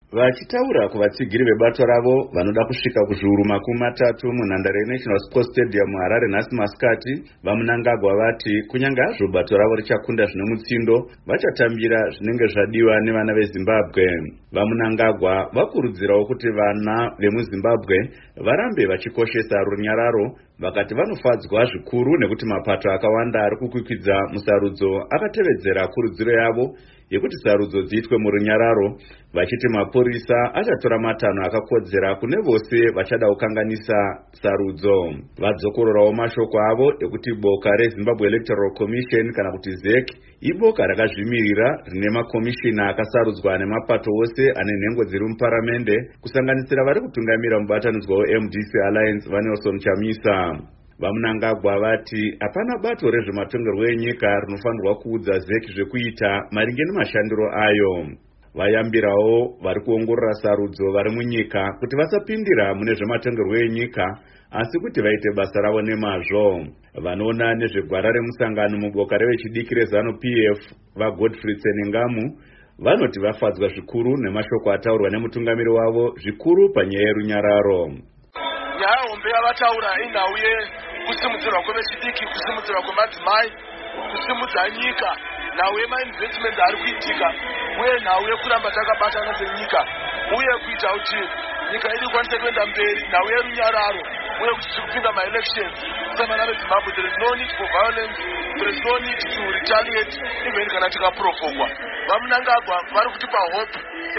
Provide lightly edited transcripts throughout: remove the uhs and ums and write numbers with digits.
Vachitaura kuvatsigiri vebato ravo vanoda kusvika kuzviuru 30 munhandare yeNational Sports Stadium Harare nhasi masikati, vaMnangagwa vati kunyange hazvo bato ravo richakunda zvine mutsindo, vachatambira zvinenge zvadiwa nevana veZimbabwe. VaMnangagwa vakurudzirawo kuti vana vemuZimbabwe varambe vachikoshesa runyararo, vakati vanofadzwa zvikuru nekuti mapato akawanda ari kukwikwidza musarudzo akatevedzera kurudziro yavo yekuti sarudzo dziitwe murunyararo, vachiti mapurisa achatora matanho akakodzera kune vose vachada kukanganisa sarudzo. Vadzokororawo mashoko avo ekuti boka reZimbabwe Electoral Commission kana kuti ZEC iboka rakazvimirira rine makomishina akasarudzwa nemapato ose ane nhengo dziri muparamende, kusanganisira vari kutungamira mubatanidzwa weMDC Alliance vaNelson Chamisa. VaMnangagwa vati hapana bato rezvematongerwo enyika rinofanirwa kuudza ZEC zvekuita maringe nemashandiro ayo. Vayambirawo vari kuongorora sarudzo vari munyika kuti vasapindira mune zvematongerwo enyika, asi kuti vaite basa ravo nemazvo. Vanoona nezvegwara remusangano muboka revechidiki reZANU-PF vaGodfrey Tseningamu vanoti vafadzwa zvikuru nemashoko ataurwa nemutungamiri wavo, zvikuru panyaya yerunyararo. Nyaya hombe yavataura inhauye kusimudzirwa kwevechidiki, kusimudzirwa kwemadzimai, kusimudza nyika, nhau yemainvestment ari kuitika, uye nhau yekuramba takabatana senyika, uye kuita kuti nyika iri kwanise kuenda mberi, nhau yerunyararo, uye kuti tiri kupinda maelections. Semana veZimbabwe, there is no need for violence, there is no need to retaliate, even kana tikaprovokwa. VaMnangagwa vari kutipa hope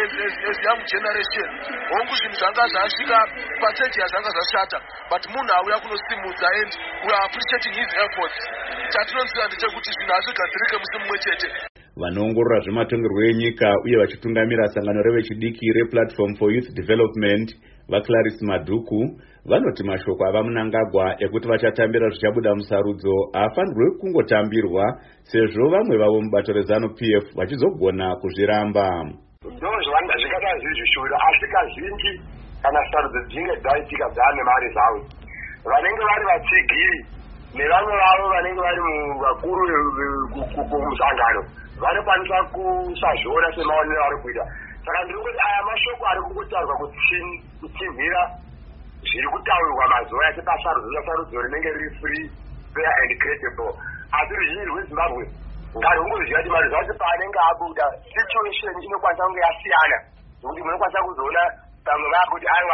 as young generation. Hongu zvinhu zvanga zvasvika paseji yazvanga zvashata, but munhu auya kunosimudza, and we are appreciating his efforts. Chatinonzira ndechekuti zvinhu hazvigadzirike musi mumwe chete. Vanoongorora zvematongerwo enyika uye vachitungamira sangano revechidiki rePlatform for Youth Development vaClarice Madhuku vanoti mashoko avaMnangagwa ekuti vachatambira zvichabuda musarudzo haafanirwe kungotambirwa, sezvo vamwe vavo mubato reZANU-PF vachizogona kuzviramba. Ndozvanda zvikada zvizvishura, asi kazhinji kana sarudzo dzinge dzaitika dzane mari dzavo, vanenge vari vatsigiri nevamwe vavo vanenge vari vakuru kumusangano vanokwanisa kusazviona semaonero ari kuita. Saka ndiri kuti aya mashoko ari kungotaurwa kutsinhira zviri kutaurirwa mazuva ese pasarudzo rinenge riri free, fair and credible. Asi ruzhinji rweZimbabwe ngarungozviziva kuti mari zvacho paanenge abuda situation inokwanisa kunge yasiyana, nokuti munokwanisa kuzoona pamwe vakuti aiwa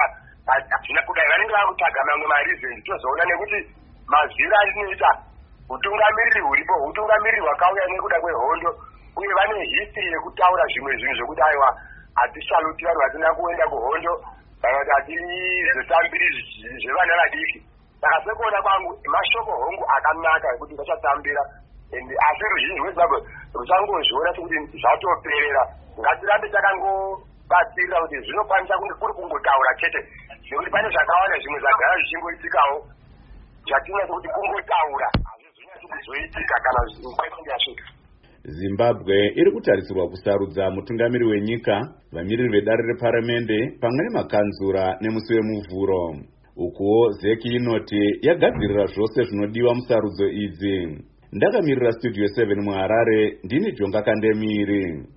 kudai vanenge vakutsvaga mamwe marizeni, tozoona nekuti mazviro arinoita utungamiriri huripo, utungamiriri hwakauya nekuda kwehondo, uye vane history yekutaura zvimwe zvinhu zvokuti aiwa hatisaluti vanhu vasina kuenda kuhondo, kana kuti hatizotambiri zvevana vadiki. Saka sekuona kwangu mashoko hongu akanaka ekuti vachatambira, asi ruzhinji rweZimbabwe ruchangozviona sekuti zvatoperera. Ngatirambe takangobatsirira kuti zvinokwanisa kunge kuri kungotaura chete, nekuti pane zvakawanda zvimwe zvagara zvichingoitikawo zvatinase kuti kungotaura hazvizonyatsi kuzoitika kana nguva inenge yasvika. Zimbabwe iri kutarisirwa kusarudza mutungamiri wenyika, vamiriri vedare reparamende pamwe nemakanzura nemusi wemuvhuro. Ukuwo ZEC inoti yagadzirira zvose zvinodiwa musarudzo idzi. Ndakamirira Studio 7 muHarare, ndini Jonga Kandemiri.